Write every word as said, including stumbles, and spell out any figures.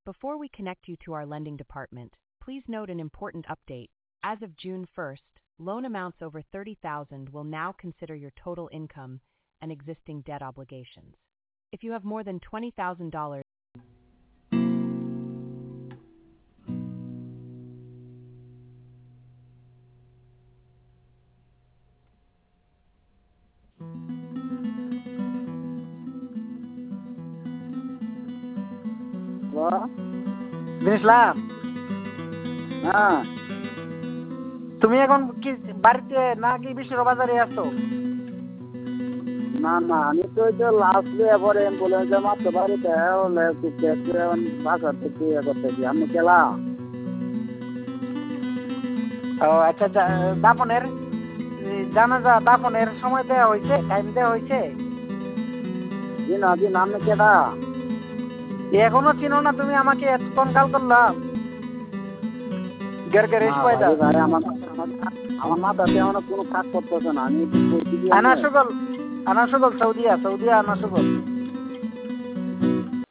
Before we connect you to our lending department, please note an important update. As of June first, loan amounts over thirty thousand dollars will now consider your total income and existing debt obligations. If you have more than twenty thousand dollars, ইসলাম, হ্যাঁ তুমি এখন কি বাড়িতে নাকি বিশ্ব বাজারে আছো? না না আমি তো ওই তো লাস্ট এবার অ্যাম্বুলেন্সে মারতে বাড়িতে বাসা থেকে ইয়ে করতেছি। আমি কেলা ও আচ্ছা, দাফনের জানাজা দাফনের সময় দেওয়া হয়েছে, টাইম দেওয়া হয়েছে? জি না জি না। আমি কেটা এখনো চিনো না তুমি আমাকে? কোন কাল করলাম আমার মাথাতে আমার কোনো কাজ করতেছে না। আমি আনা সুগল আনা সুগল সৌদিয়া সৌদিয়া আনা সুগল